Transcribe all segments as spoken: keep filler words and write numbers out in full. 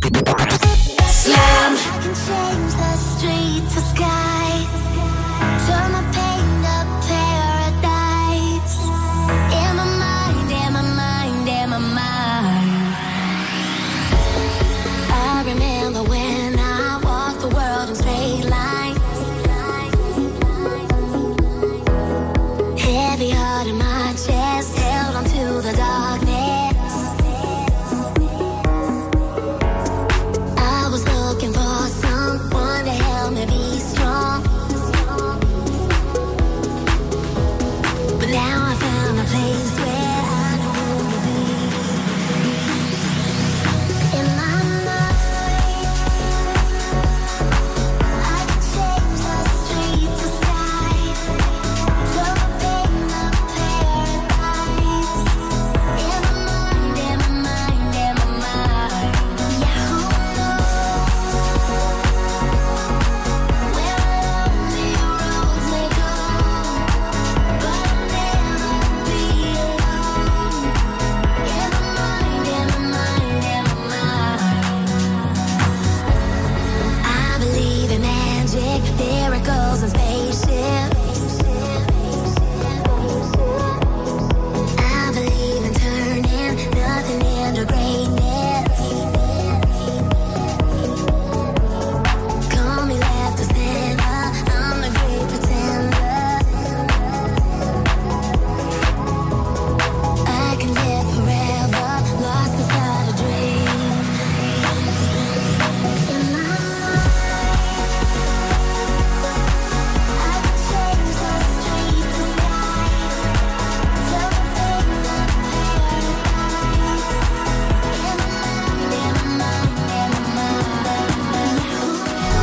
Slam. I can change the street to sky. Turn my pain to paradise. In my mind, in my mind, in my mind. I remember when I walked the world in straight lines. Heavy heart in my chest, held onto the darkness. I was looking for someone to help me be strong. But now I found a place where I know who to be. In my mind, I can change the street to sky. Turn my pain to paradise. In my mind, in my mind, in my mind. Yeah, who knows where lonely roads may go? But I'll never be alone. In my mind, in my mind, in my mind. I believe in magic, miracles and spaceships. I believe in turning nothing into greatness. Call me left or center, I'm the great pretender. I can live forever, lost inside a dream. In my mind, I can change the street to sky. Turn my pain to paradise. In my mind, in my mind, in my mind. Yeah, who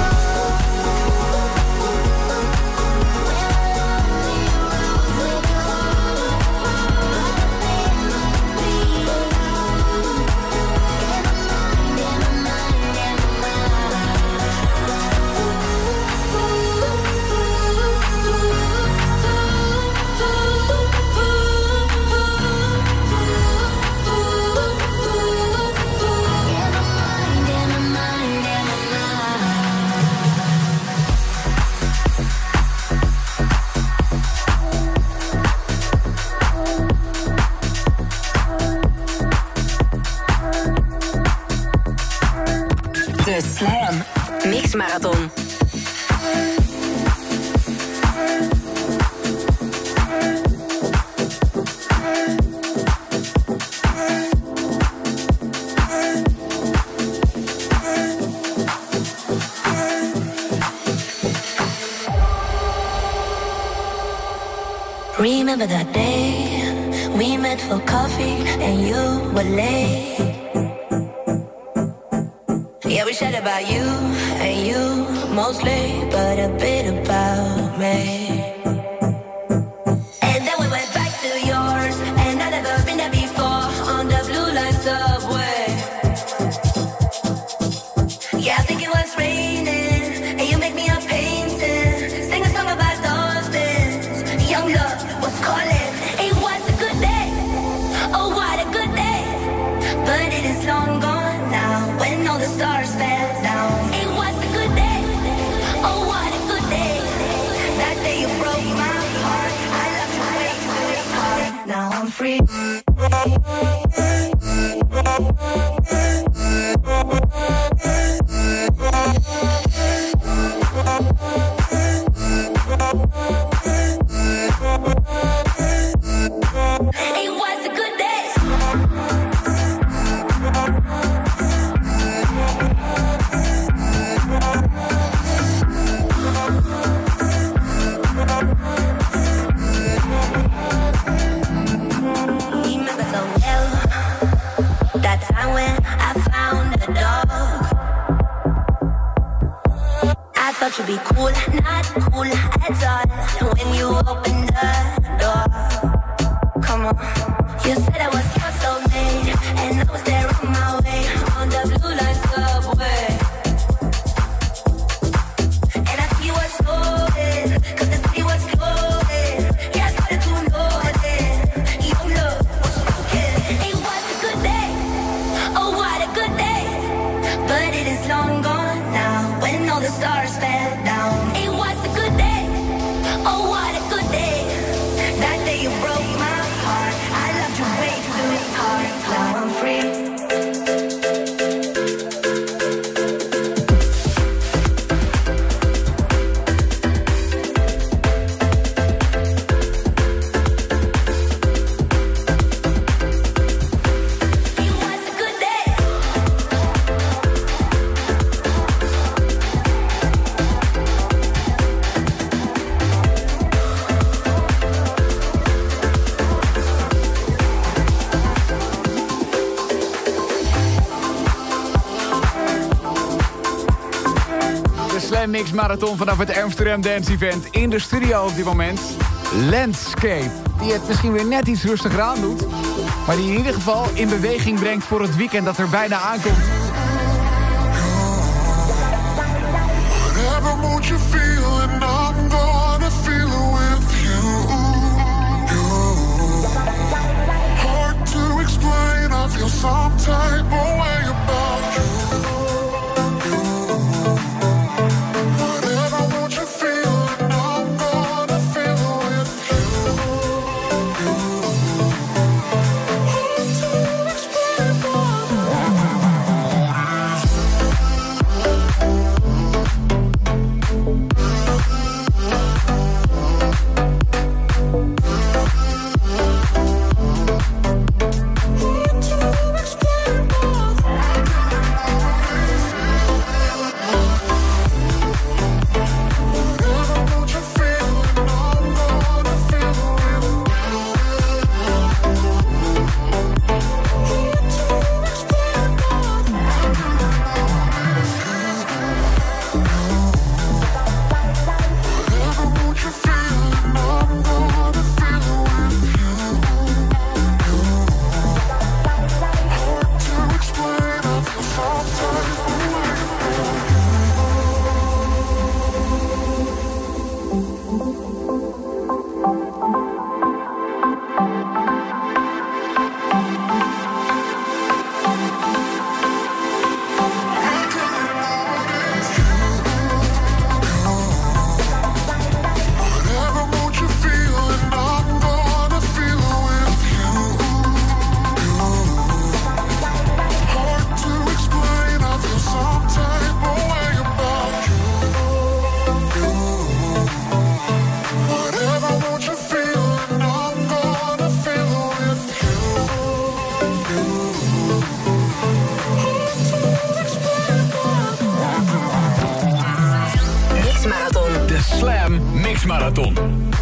De Slam Mix Marathon. Remember that day we met for coffee and you were late. Yeah, we chat about you and you mostly, but a bit about me. And then we went back to yours, and I've never been there before on the blue line subway. Yeah, I think it was raining, and you make me a painting, sing a song about dolphins. Young love was calling. It was a good day. Oh, what a good day. But it is long gone now, when all the stars fell down. It was a good day. Oh, what a good day. That day you broke my heart. I love you way too hard. Now I'm free. It was a good day. Remember so well that time when I found a dog. I thought you'd be cool, not cool at all. When you opened the door, come on, you said I was your soulmate, and I was there on my way on the blue line subway. And I see you was going, 'cause the city was closing. Yeah, I started to notice your love was broken. It was a good day. Oh, what a good day. But it is long gone now. When all the stars fell down, it was a good day. Oh, what a good day. That day you broke my heart. I loved you way too hard. Now I'm free. Mix Marathon vanaf het Amsterdam Dance Event. In de studio op dit moment Landscape, die het misschien weer net iets rustiger aan doet, maar die in ieder geval in beweging brengt voor het weekend dat er bijna aankomt. Whatever mood you feel and I'm gonna feel it with you. Hard to explain, I feel some type of way about you. Marathon.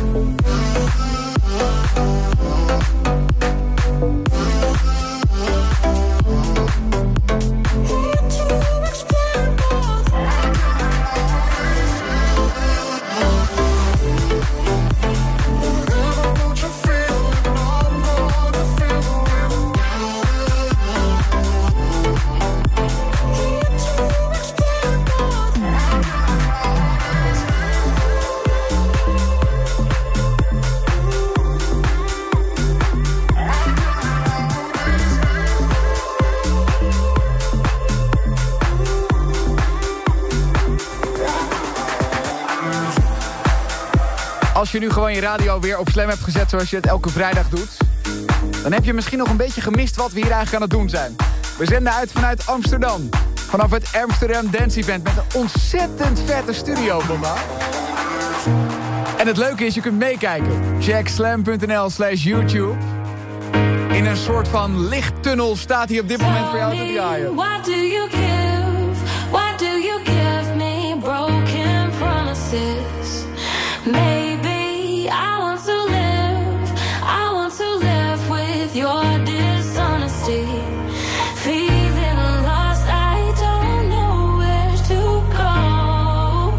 Als je nu gewoon je radio weer op Slam hebt gezet zoals je het elke vrijdag doet, dan heb je misschien nog een beetje gemist wat we hier eigenlijk aan het doen zijn. We zenden uit vanuit Amsterdam. Vanaf het Amsterdam Dance Event met een ontzettend vette studio, Bomba. En het leuke is, je kunt meekijken. Check slam.nl slash YouTube. In een soort van lichttunnel staat hij op dit moment voor jou te draaien. What do you give? What do you give me? Broken promises. Maybe I want to live. I want to live with your dishonesty. Feeling lost, I don't know where to go.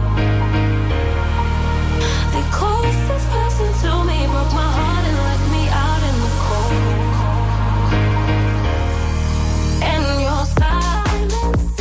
The closest person to me broke my heart and left me out in the cold. And your silence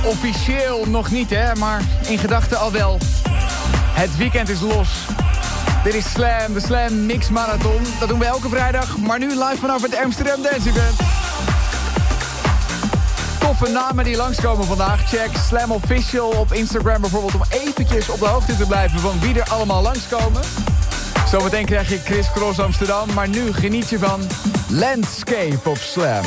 Officieel nog niet, hè, maar in gedachten al wel. Het weekend is los. Dit is Slam, de Slam Mix Marathon. Dat doen we elke vrijdag, maar nu live vanaf het Amsterdam Dance Event. Toffe namen die langskomen vandaag. Check Slam Official op Instagram bijvoorbeeld om eventjes op de hoogte te blijven van wie er allemaal langskomen. Zometeen krijg je Chris Cross Amsterdam, maar nu geniet je van Landscape op Slam.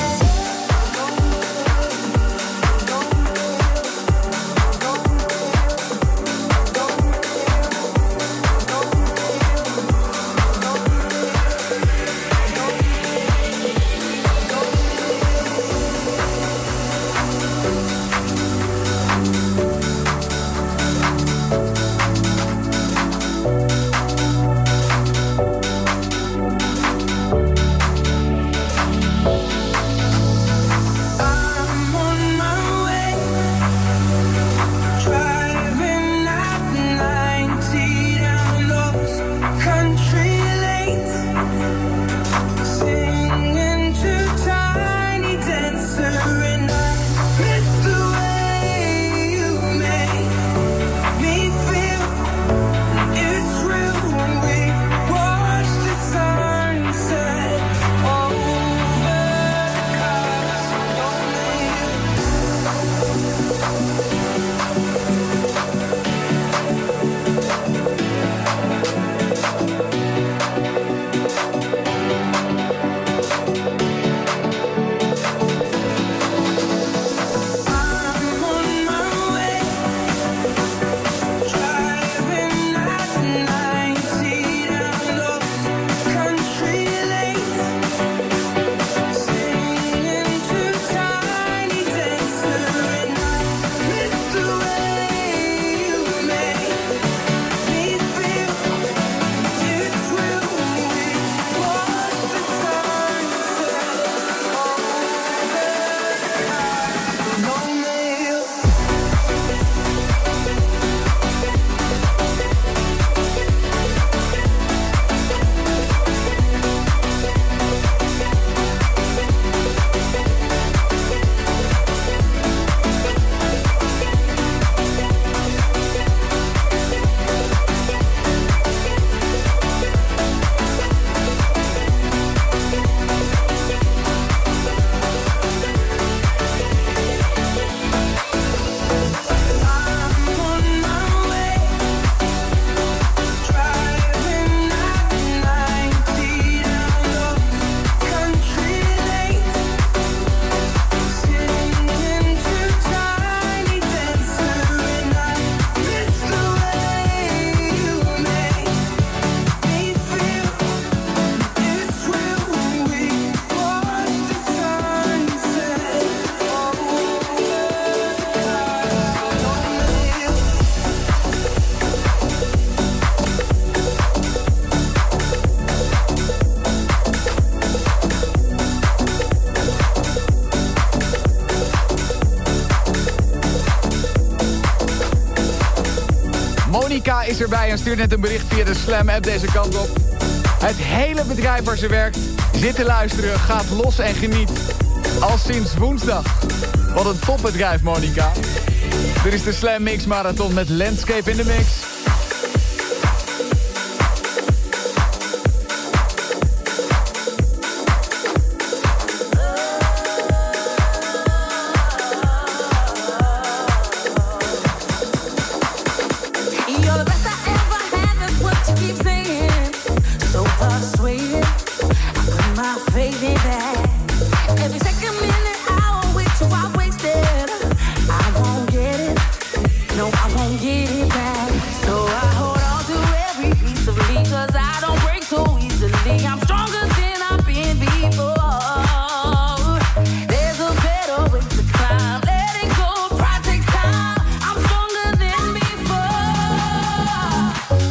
Monica is erbij en stuurt net een bericht via de Slam-app deze kant op. Het hele bedrijf waar ze werkt zit te luisteren, gaat los en geniet. Al sinds woensdag. Wat een topbedrijf, Monica. Dit is de Slam Mix Marathon met Landscape in de mix.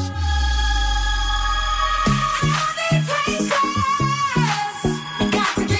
Got to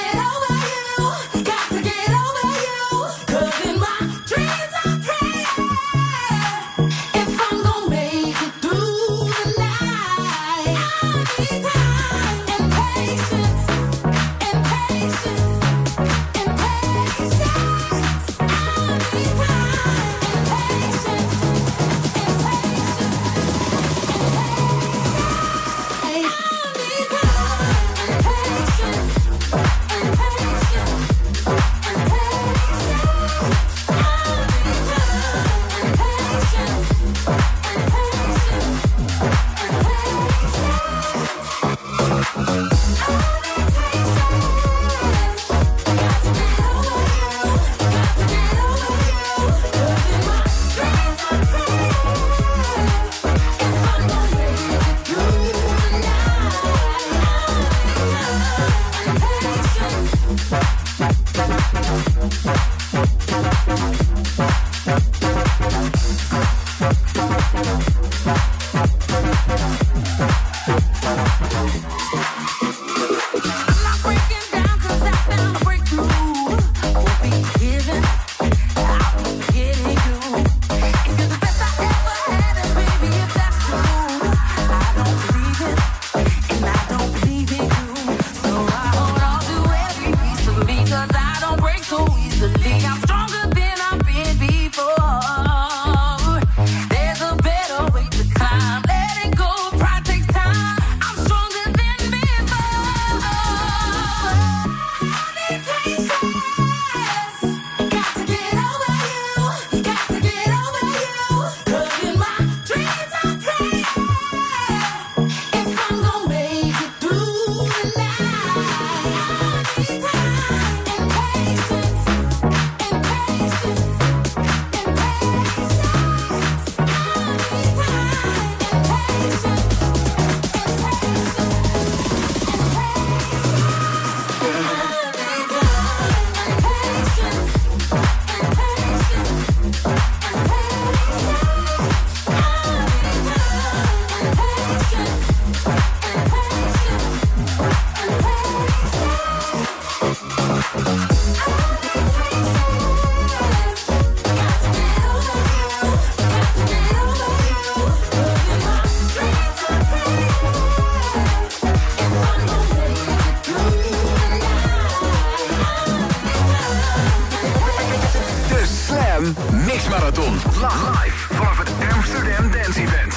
Mix Marathon. Live vanaf het Amsterdam Dance Event.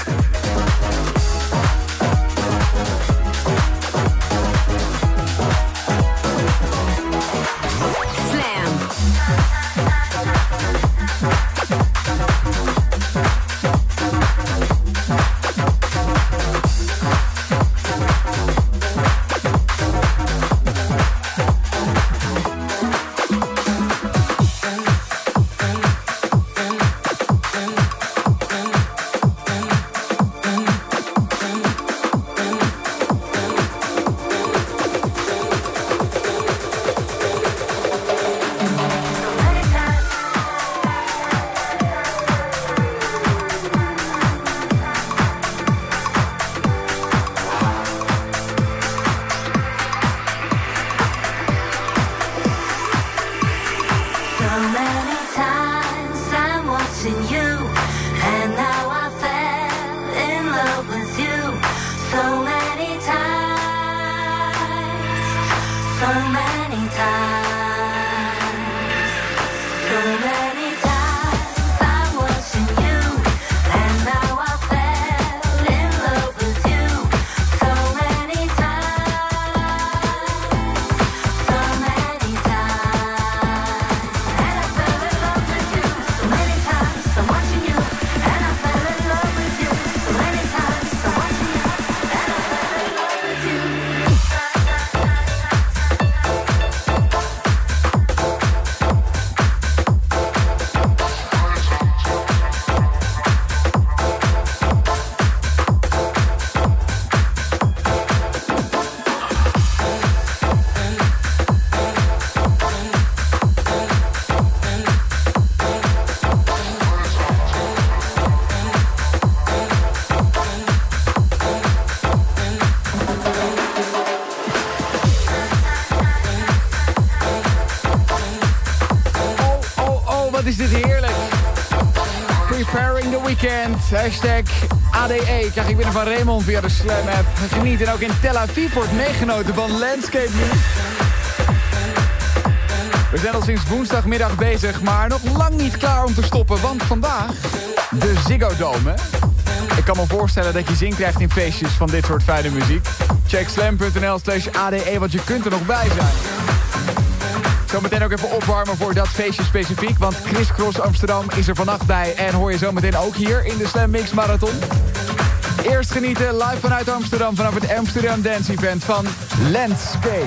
Hashtag A D E krijg ik binnen van Raymond via de Slam app. Geniet en ook in Tel Aviv wordt meegenoten van Landscape News. We zijn al sinds woensdagmiddag bezig, maar nog lang niet klaar om te stoppen. Want vandaag de Ziggo Dome. Hè? Ik kan me voorstellen dat je zin krijgt in feestjes van dit soort fijne muziek. Check slam.nl slash ADE, want je kunt er nog bij zijn. Zometeen ook even opwarmen voor dat feestje specifiek. Want Criss Cross Amsterdam is er vannacht bij. En hoor je zometeen ook hier in de Slam Mix Marathon. Eerst genieten live vanuit Amsterdam. Vanaf het Amsterdam Dance Event van Landscape.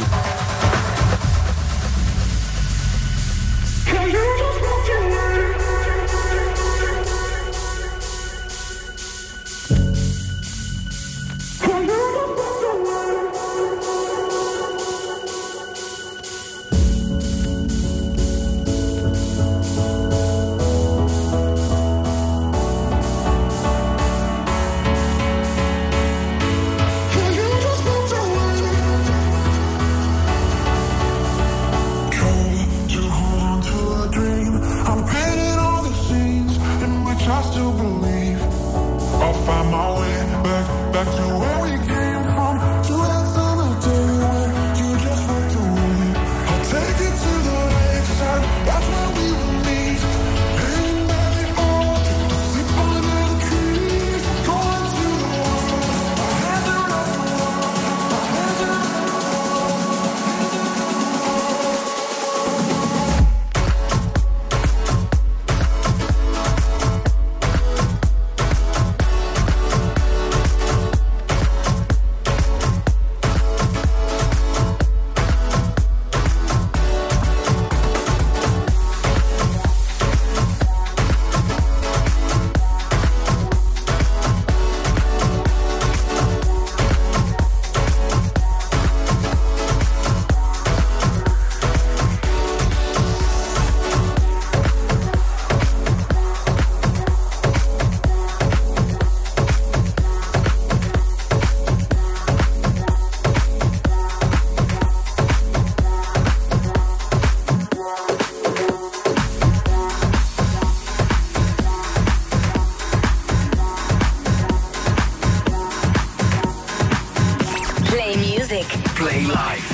Play live.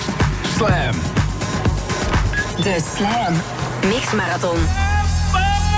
Slam. De Slam Mix Marathon.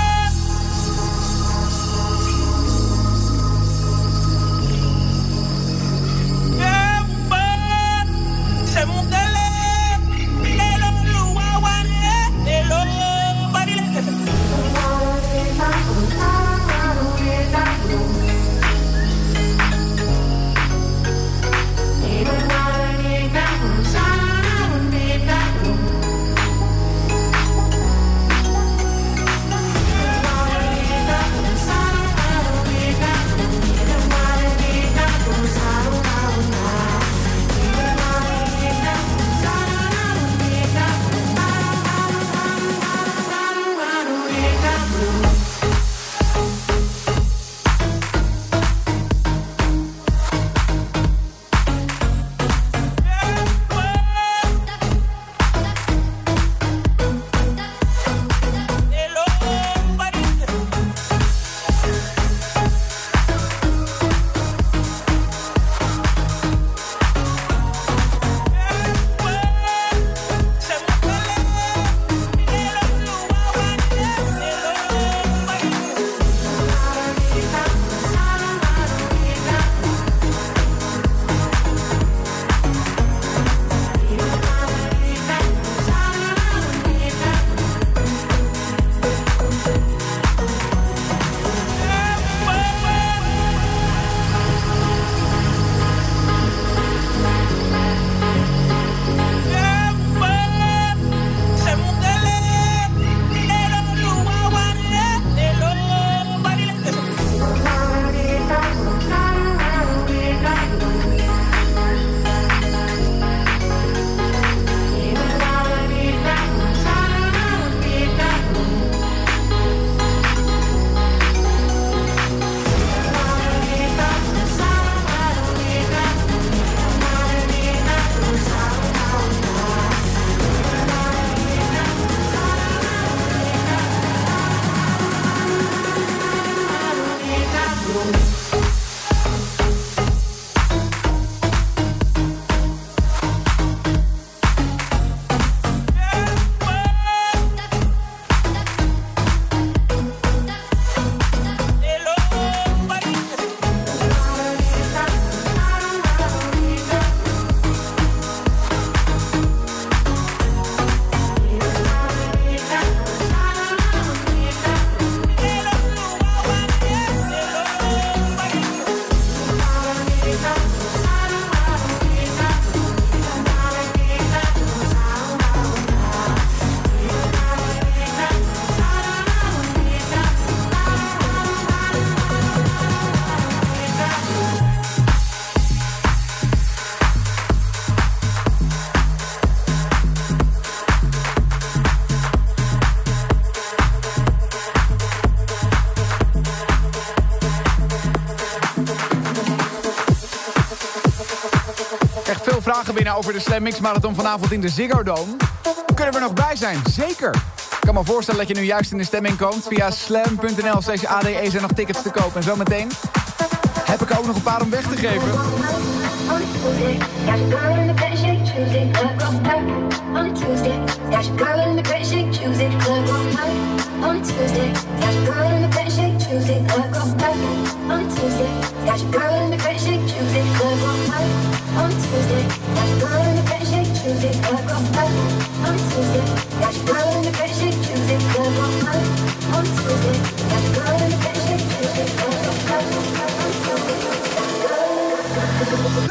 over de Slam Mix Marathon vanavond in de Ziggo Dome. Kunnen we er nog bij zijn? Zeker. Ik kan me voorstellen dat je nu juist in de stemming komt. Via slam.nl slash ADE zijn nog tickets te kopen. En zometeen heb ik er ook nog een paar om weg te geven. On Tuesday, got your girl in the bed, shake Tuesday, club on night. On Tuesday, got your girl in the bed, shake Tuesday, club on night. On Tuesday, got your girl in the bed, shake Tuesday, club on night. On Tuesday, got your girl in the bed, shake Tuesday, club on night. On Tuesday, got your girl in the bed, shake Tuesday, club on night. On Tuesday, got your girl in the bed, shake Tuesday, club on night. On Tuesday, got your girl in the bed, shake Tuesday, club on night. On Tuesday, got your girl in the bed.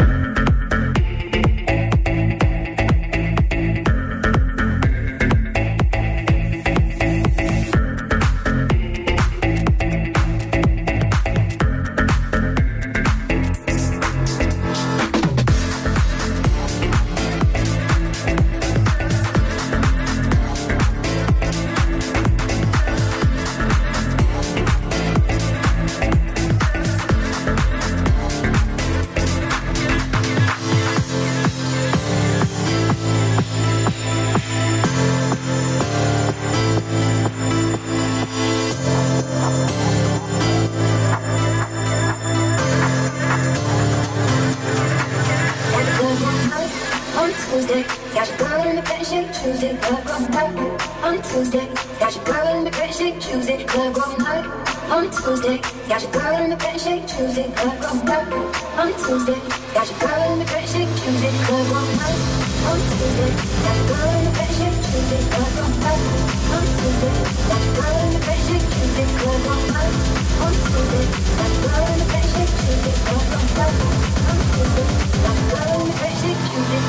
Tuesday, club all night. On Tuesday, got your girl in the bed, shake Tuesday, club all night. On Tuesday, got your girl in the bed, shake Tuesday, club all night. On Tuesday, got your girl in the bed, shake Tuesday, club all night. On Tuesday, got your girl in the bed, shake Tuesday, club all night. On Tuesday, got your girl in the bed, shake Tuesday, club all night. On Tuesday, got your girl in the bed, shake Tuesday, club all night. On Tuesday, got your girl in the bed, shake Tuesday.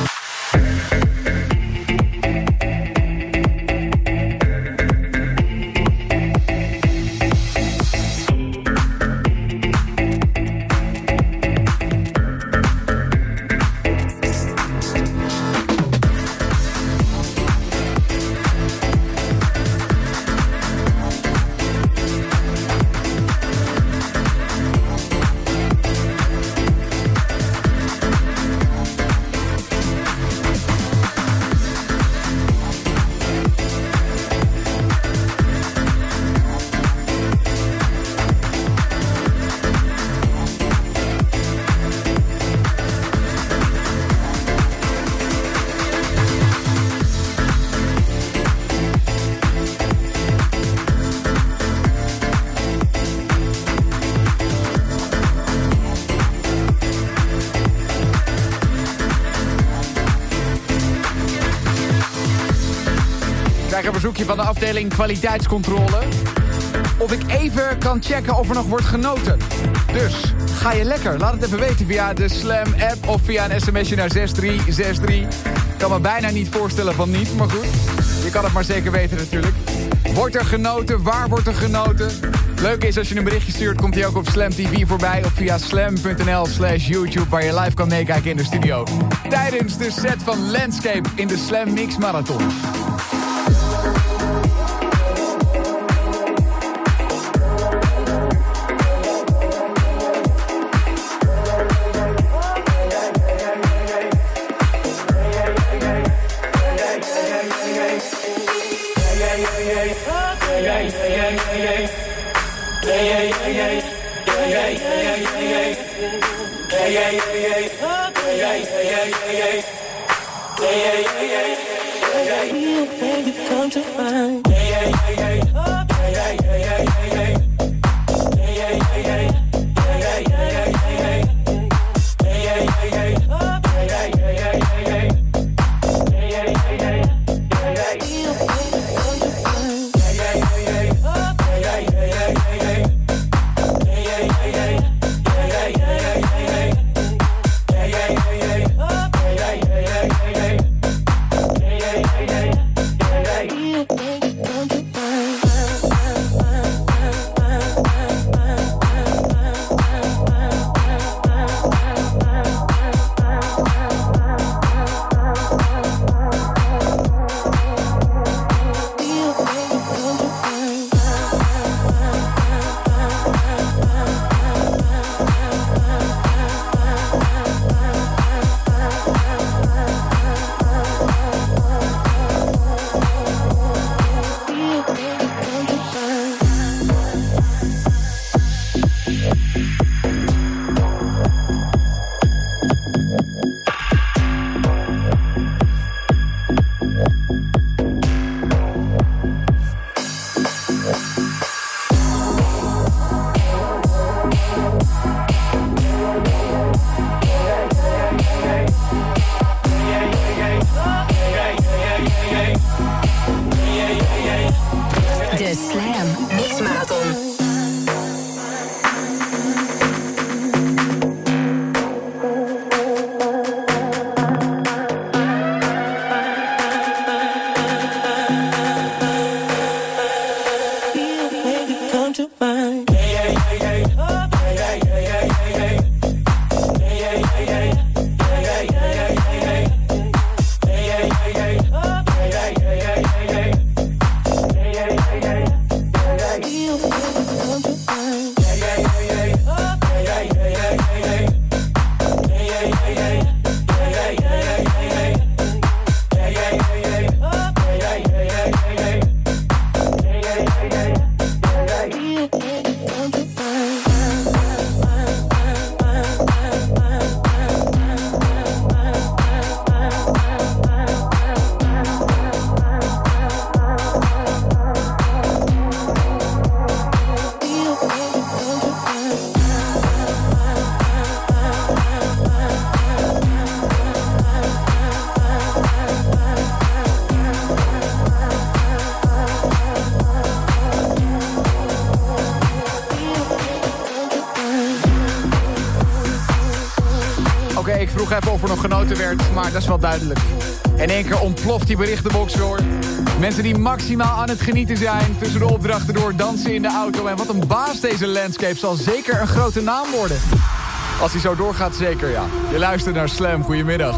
Ik heb een verzoekje van de afdeling kwaliteitscontrole. Of ik even kan checken of er nog wordt genoten. Dus, ga je lekker? Laat het even weten via de Slam app of via een sms'je naar zes drie zes drie. Ik kan me bijna niet voorstellen van niet, maar goed. Je kan het maar zeker weten natuurlijk. Wordt er genoten? Waar wordt er genoten? Leuk is als je een berichtje stuurt, komt hij ook op Slam T V voorbij. Of via slam.nl slash YouTube, waar je live kan meekijken in de studio. Tijdens de set van Landscape in de Slam Mix Marathon. Come to find. Come to find. vroeg even of er nog genoten werd, maar dat is wel duidelijk. In één keer ontploft die berichtenbox door. Mensen die maximaal aan het genieten zijn, tussen de opdrachten door dansen in de auto. En wat een baas deze Landscape, zal zeker een grote naam worden. Als hij zo doorgaat, zeker ja. Je luistert naar Slam, goedemiddag.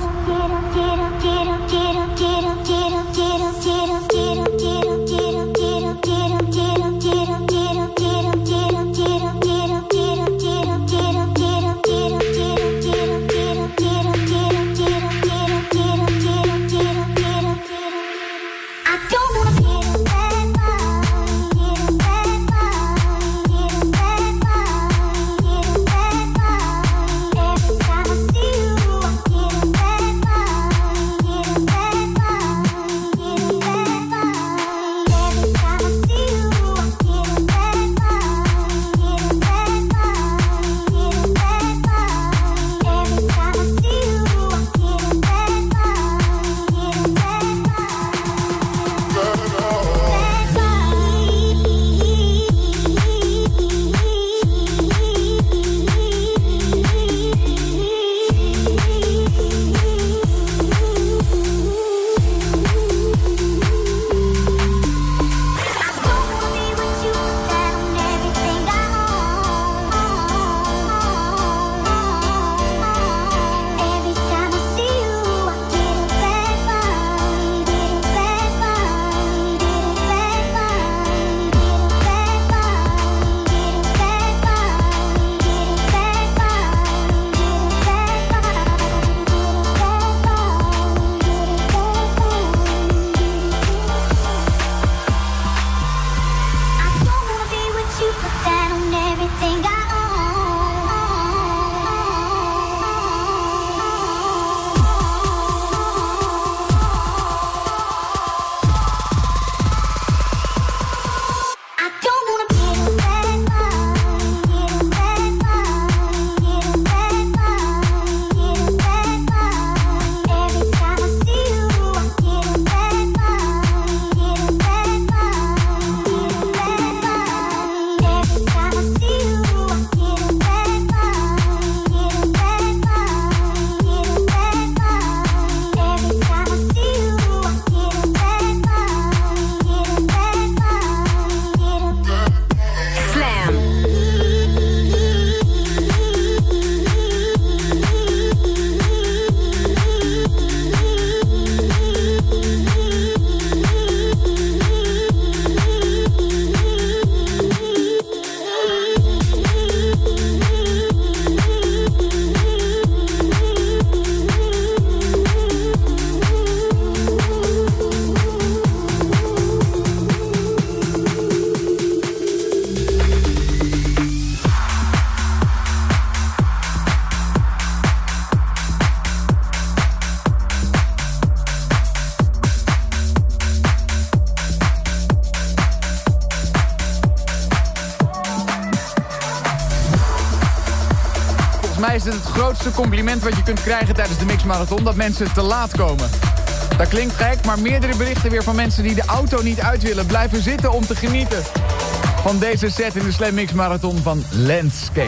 Is het het grootste compliment wat je kunt krijgen tijdens de mixmarathon, dat mensen te laat komen. Dat klinkt gek, maar meerdere berichten weer van mensen die de auto niet uit willen, blijven zitten om te genieten van deze set in de Slam Mixmarathon van Landscape.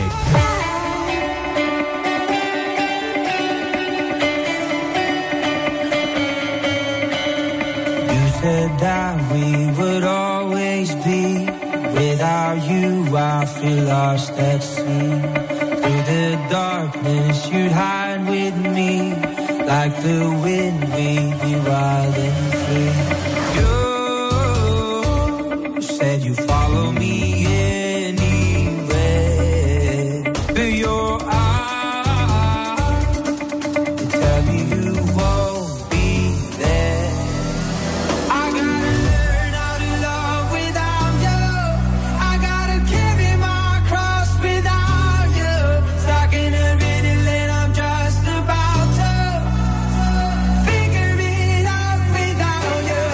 You said that we would always be. Without you I feel lost at sea. Through the darkness you'd hide with me. Like the wind we'd be wild and free. You said you follow me anywhere. But your eyes, they tell me you won't be there. I gotta learn how to love without you. I gotta carry my cross without you. Stuck in a riddle and I'm just about to figure it out without you.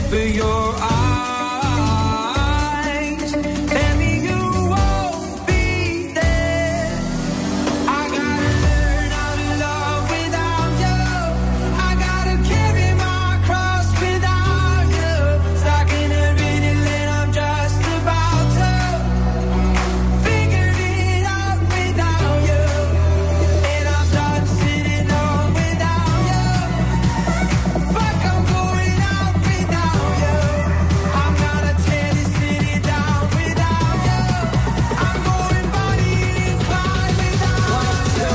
for your eyes. Tell me you won't be there. I gotta learn how to love without you. I gotta carry my cross without you. Stuck in a riddle and I'm just about to figure it out without you. And I'm done sitting on without you. Fuck, I'm going out without you. I'm gonna tear this city down without you. I'm going body and fly without you.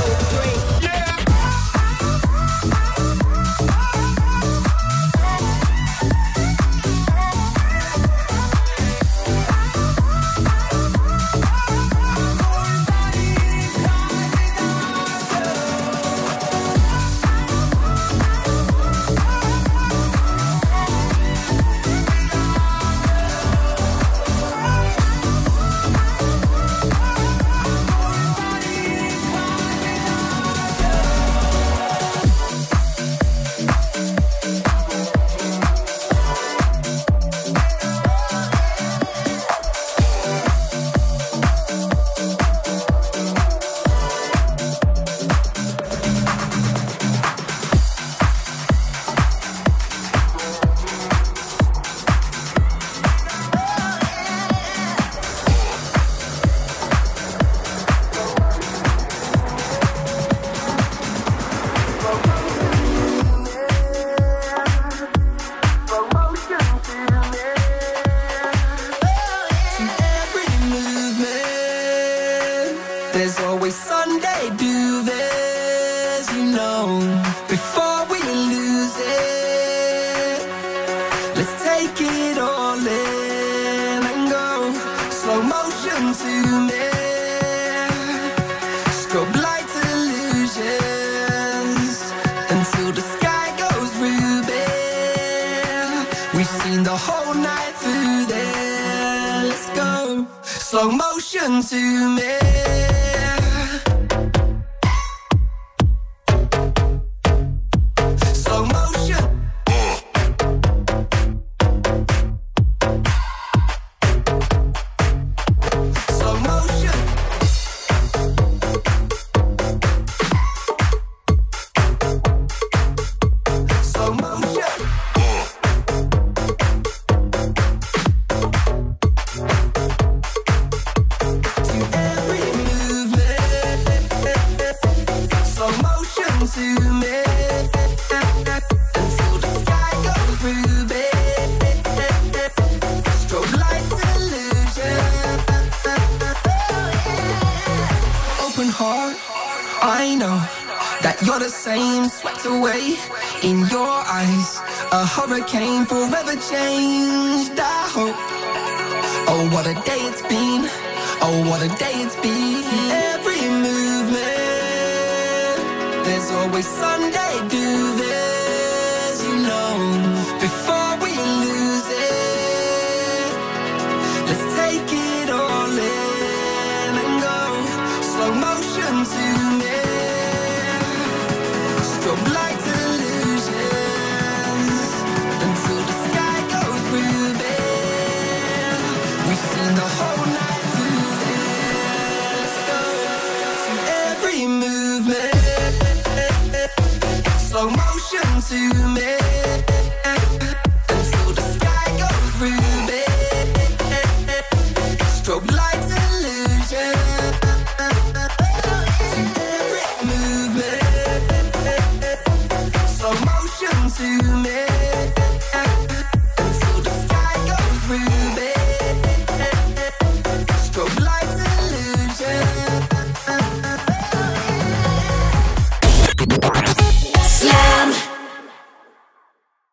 Every movement, there's always Sunday do this, you know. Before we lose it, let's take it all in and go slow motion to me. Strobe light illusions until the sky goes ruby. We've seen the whole night through there. Let's go slow motion to me. Slow motion. Slow motion. Slow motion. To every movement, slow motion to me. Until the sky goes ruby. Strobe light illusion. Open heart, I know that you're the same, swept away in your eyes. A hurricane forever changed, I hope. Oh, what a day it's been. Oh, what a day it's been. Every movement, there's always Sunday do this.